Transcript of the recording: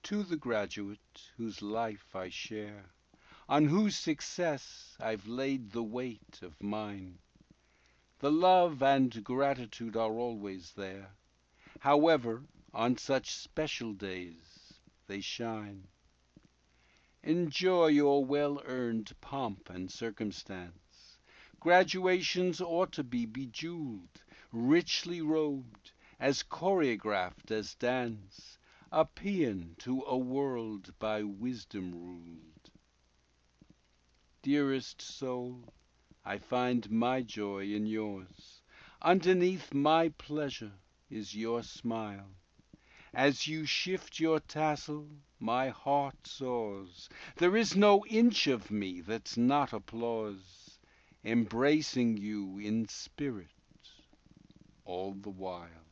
To the graduate whose life I share, on whose success I've laid the weight of mine, the love and gratitude are always there, however on such special days they shine. Enjoy your well earned pomp and circumstance. Graduations ought to be bejeweled, richly robed, as choreographed as dance, a paean to a world by wisdom ruled. Dearest soul, I find my joy in yours. Underneath my pleasure is your smile. As you shift your tassel, my heart soars. There is no inch of me that's not applause, embracing you in spirit all the while.